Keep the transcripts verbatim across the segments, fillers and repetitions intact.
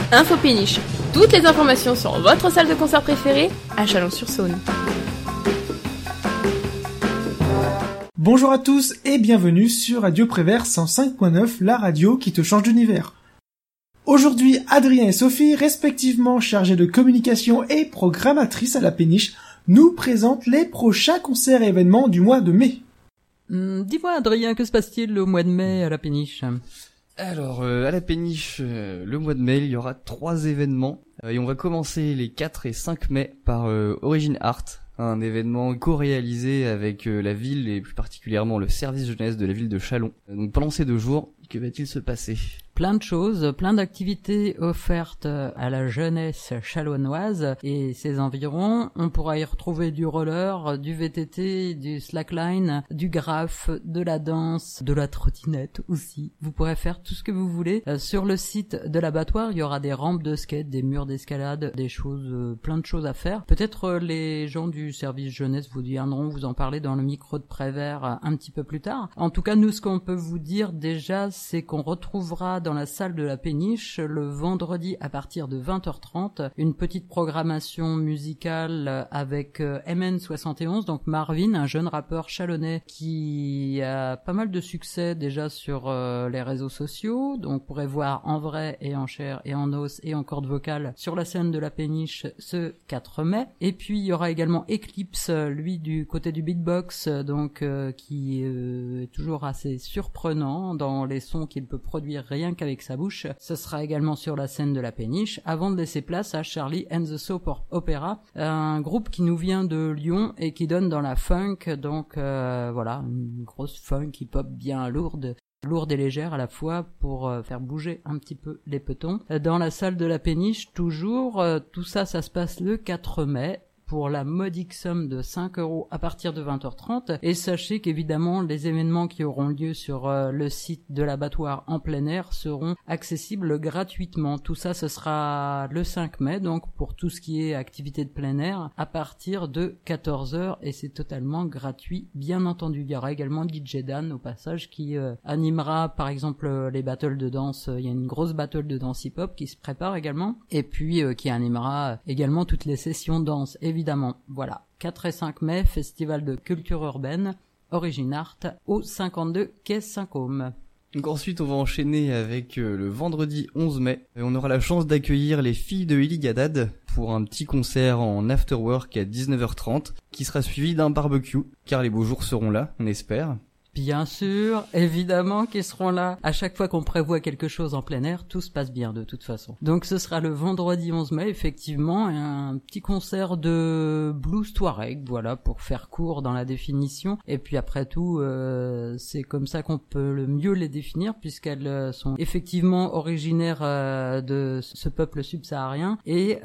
Info Péniche, toutes les informations sur votre salle de concert préférée à Chalon-sur-Saône. Bonjour à tous et bienvenue sur Radio Prévert cent cinq point neuf, la radio qui te change d'univers. Aujourd'hui, Adrien et Sophie, respectivement chargés de communication et programmatrices à la Péniche, nous présentent les prochains concerts et événements du mois de mai. Hum, dis-moi Adrien, que se passe-t-il au mois de mai à la Péniche ? Alors, euh, à la Péniche, euh, le mois de mai, il y aura trois événements. Euh, et on va commencer les quatre et cinq mai par euh, Origin Art, un événement co-réalisé avec euh, la ville et plus particulièrement le service jeunesse de la ville de Chalon. Donc pendant ces deux jours, que va-t-il se passer ? Plein de choses, plein d'activités offertes à la jeunesse chalonnoise et ses environs. On pourra y retrouver du roller, du V T T, du slackline, du graphe, de la danse, de la trottinette aussi. Vous pourrez faire tout ce que vous voulez. Euh, sur le site de l'abattoir, il y aura des rampes de skate, des murs d'escalade, des choses, euh, plein de choses à faire. Peut-être euh, les gens du service jeunesse vous viendront vous en parler dans le micro de Prévert euh, un petit peu plus tard. En tout cas, nous, ce qu'on peut vous dire déjà, c'est qu'on retrouvera dans dans la salle de la Péniche le vendredi à partir de vingt heures trente une petite programmation musicale avec M N soixante et onze, donc Marvin, un jeune rappeur chalonnais qui a pas mal de succès déjà sur euh, les réseaux sociaux, donc vous pourrez voir en vrai et en chair et en os et en corde vocale sur la scène de la Péniche ce quatre mai. Et puis il y aura également Eclipse, lui du côté du beatbox, donc euh, qui euh, est toujours assez surprenant dans les sons qu'il peut produire rien qu'avec sa bouche. Ce sera également sur la scène de la Péniche, avant de laisser place à Charlie and the Soap Opera, un groupe qui nous vient de Lyon et qui donne dans la funk, donc euh, voilà, une grosse funk hip-hop bien lourde, lourde et légère à la fois pour euh, faire bouger un petit peu les petons. Dans la salle de la Péniche, toujours, euh, tout ça, ça se passe le quatre mai, pour la modique somme de cinq euros à partir de vingt heures trente. Et sachez qu'évidemment, les événements qui auront lieu sur euh, le site de l'abattoir en plein air seront accessibles gratuitement. Tout ça, ce sera le cinq mai, donc pour tout ce qui est activité de plein air, à partir de quatorze heures, et c'est totalement gratuit, bien entendu. Il y aura également D J Dan, au passage, qui euh, animera, par exemple, euh, les battles de danse. Il y a une grosse battle de danse hip-hop qui se prépare également, et puis euh, qui animera également toutes les sessions danse, évidemment. Évidemment, voilà, quatre et cinq mai, festival de culture urbaine, Origin Art, au cinquante-deux quai Saint-Côme. Donc ensuite, on va enchaîner avec euh, le vendredi onze mai. Et on aura la chance d'accueillir les filles de Iligadad pour un petit concert en afterwork à dix-neuf heures trente, qui sera suivi d'un barbecue, car les beaux jours seront là, on espère. Bien sûr, évidemment qu'ils seront là. À chaque fois qu'on prévoit quelque chose en plein air, tout se passe bien de toute façon. Donc ce sera le vendredi onze mai, effectivement, un petit concert de blues touareg, voilà, pour faire court dans la définition. Et puis après tout, euh, c'est comme ça qu'on peut le mieux les définir, puisqu'elles sont effectivement originaires euh, de ce peuple subsaharien. Et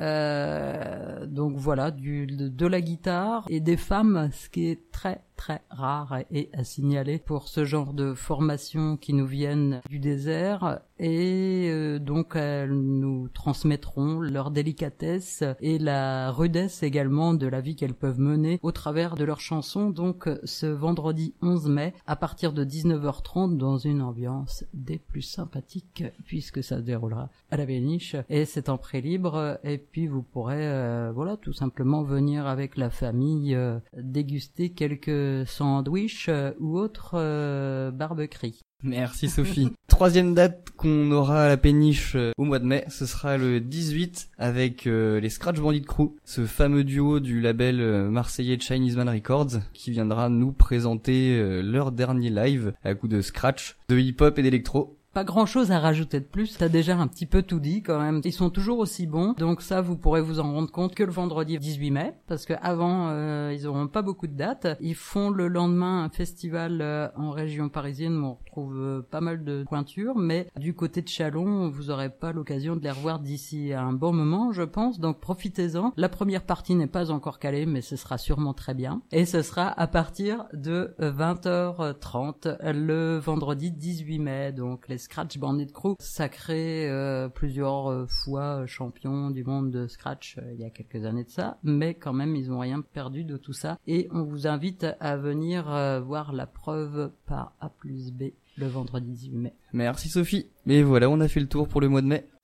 euh, donc voilà, du, de, de la guitare et des femmes, ce qui est très très rare et à signaler pour ce genre de formations qui nous viennent du désert, et euh, donc elles nous transmettront leur délicatesse et la rudesse également de la vie qu'elles peuvent mener au travers de leurs chansons, donc ce vendredi onze mai à partir de dix-neuf heures trente dans une ambiance des plus sympathiques, puisque ça se déroulera à la Péniche et c'est en prix libre, et puis vous pourrez euh, voilà, tout simplement venir avec la famille euh, déguster quelques sandwich euh, ou autre euh, barbecuerie. Merci Sophie. Troisième date qu'on aura à la Péniche euh, au mois de mai, ce sera le dix-huit avec euh, les Scratch Bandit Crew, ce fameux duo du label euh, marseillais Chinese Man Records, qui viendra nous présenter euh, leur dernier live à coup de scratch, de hip-hop et d'électro. Pas grand chose à rajouter de plus, t'as déjà un petit peu tout dit quand même. Ils sont toujours aussi bons, donc ça vous pourrez vous en rendre compte que le vendredi dix-huit mai, parce que avant euh, ils auront pas beaucoup de dates. Ils font le lendemain un festival euh, en région parisienne où on retrouve euh, pas mal de pointures, mais du côté de Chalon, vous aurez pas l'occasion de les revoir d'ici à un bon moment, je pense, donc profitez-en. La première partie n'est pas encore calée, mais ce sera sûrement très bien. Et ce sera à partir de vingt heures trente le vendredi dix-huit mai, donc les Scratch Bandit Crew, sacré euh, plusieurs euh, fois champion du monde de Scratch euh, il y a quelques années de ça, mais quand même ils ont rien perdu de tout ça, et on vous invite à venir euh, voir la preuve par A plus B le vendredi dix-huit mai. Merci Sophie. Mais voilà, on a fait le tour pour le mois de mai.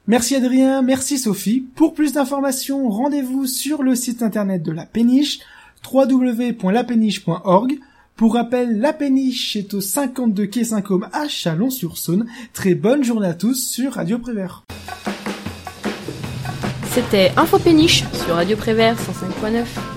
Merci Adrien, merci Sophie. Pour plus d'informations, rendez-vous sur le site internet de La Péniche, w w w point la péniche point org. Pour rappel, La Péniche est au cinquante-deux quai Saint-Côme à Chalon-sur-Saône. Très bonne journée à tous sur Radio Prévert. C'était Info Péniche sur Radio Prévert cent cinq point neuf.